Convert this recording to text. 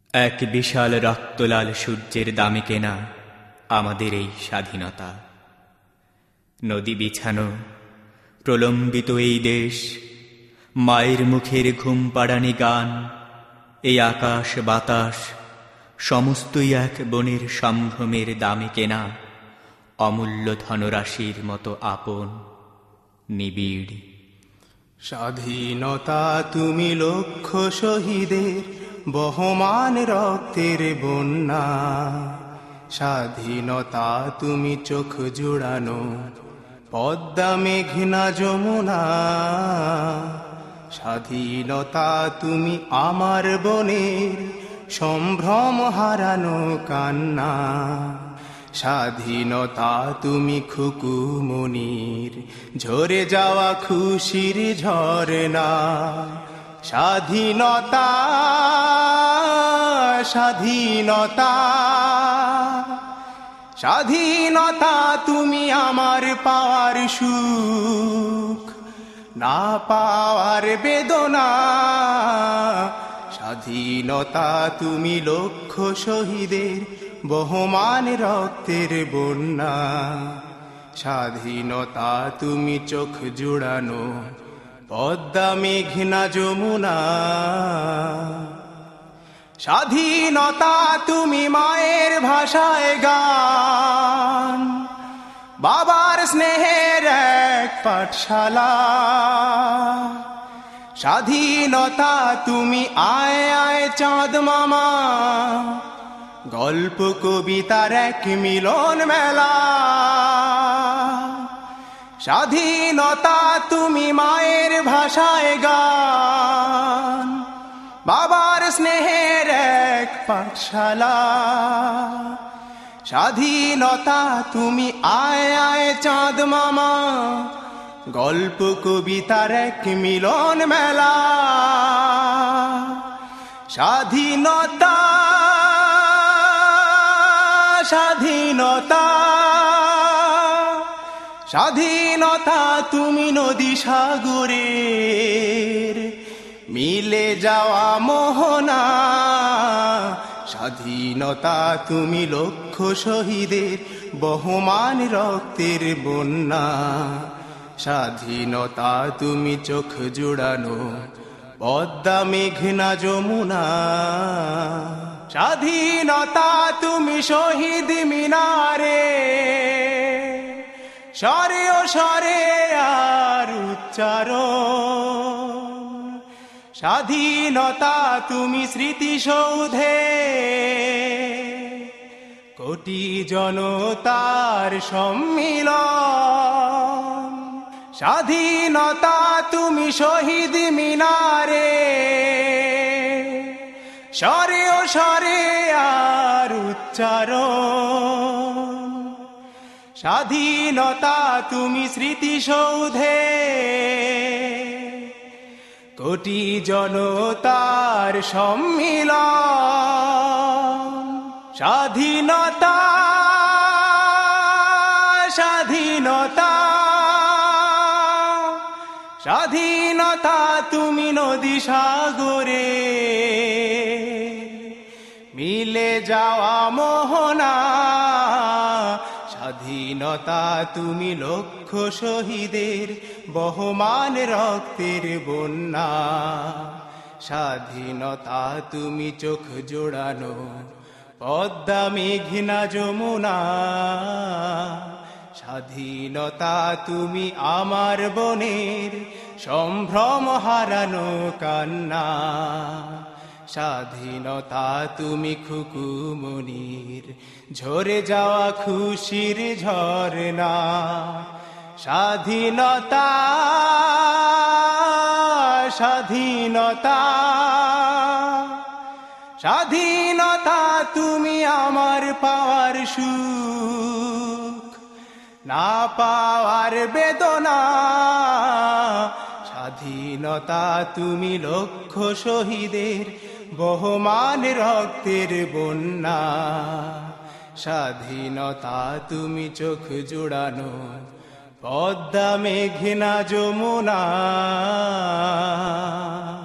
এক বিশাল রক্তলাল সূর্যের দামে কেনা আমাদের এই স্বাধীনতা। নদী বিছানো প্রলম্বিত এই দেশ, মায়ের মুখের ঘুম পাড়ানি গান, এই আকাশ বাতাস সমস্তই এক বনের সম্ভ্রমের দামে কেনা অমূল্য ধনরাশির মতো আপন নিবিড়। স্বাধীনতা তুমি লক্ষ শহীদের বহমান রক্তের বন্যা, স্বাধীনতা তুমি চোখ জুড়ানো পদ্মা মেঘনা যমুনা, স্বাধীনতা তুমি আমার বনের সম্ভ্রম হারানো কান্না, স্বাধীনতা তুমি খুকুমনির ঝরে যাওয়া খুশির ঝরনা। স্বাধীনতা স্বাধীনতা স্বাধীনতা তুমি আমার পাওয়ার সুখ, না পাওয়ার বেদনা। স্বাধীনতা তুমি লক্ষ শহীদের বহমান রক্তের বন্যা, স্বাধীনতা তুমি চোখ জুড়ানো পদ্মা মেঘনা যমুনা। স্বাধীনতা তুমি মায়ের ভাষায় গান, বাবার স্নেহের এক পাঠশালা। স্বাধীনতা তুমি আয় আয় চাঁদ মামা, গল্প কবিতার এক মিলন মেলা। স্বাধীনতা তুমি মায়ের ভাষায় গান, বাবার স্নেহের এক পাঠশালা। স্বাধীনতা তুমি আয় আয় চাঁদ মামা, গল্প কবিতার এক মিলন মেলা। স্বাধীনতা স্বাধীনতা স্বাধীনতা তুমি নদী সাগরের মিলে যাওয়া মোহনা, স্বাধীনতা তুমি লক্ষ শহীদের বহমান রক্তের বন্যা। স্বাধীনতা তুমি চোখ জুড়ানো পদ্মা মেঘনা যমুনা। স্বাধীনতা তুমি শহীদ মিনারে স্বরে ও স্বরে আর উচ্চারণ। স্বাধীনতা তুমি স্মৃতিসৌধে কোটি জনতার সম্মিলন। স্বাধীনতা তুমি শহীদ মিনারে স্বরে ও স্বরে আর উচ্চারণ। স্বাধীনতা তুমি স্মৃতিসৌধে কোটি জনতার সম্মিলন। স্বাধীনতা স্বাধীনতা স্বাধীনতা তুমি নদী সাগরে মিলে যাওয়া মোহনা। স্বাধীনতা তুমি লক্ষ শহীদের বহমান রক্তের বন্যা। স্বাধীনতা তুমি চোখ জোড়ানো পদ্মা মেঘনা যমুনা। স্বাধীনতা তুমি আমার বনের সম্ভ্রম হারানো কান্না। স্বাধীনতা তুমি খুকুমনির ঝরে যাওয়া খুশির ঝরনা। স্বাধীনতা স্বাধীনতা স্বাধীনতা তুমি আমার পাওয়ার সুখ, না পাওয়ার বেদনা। স্বাধীনতা তুমি লক্ষ শহীদের বহমান রক্তের বন্যা। স্বাধীনতা তুমি চোখ জুড়ানো পদ্মা মেঘনা যমুনা।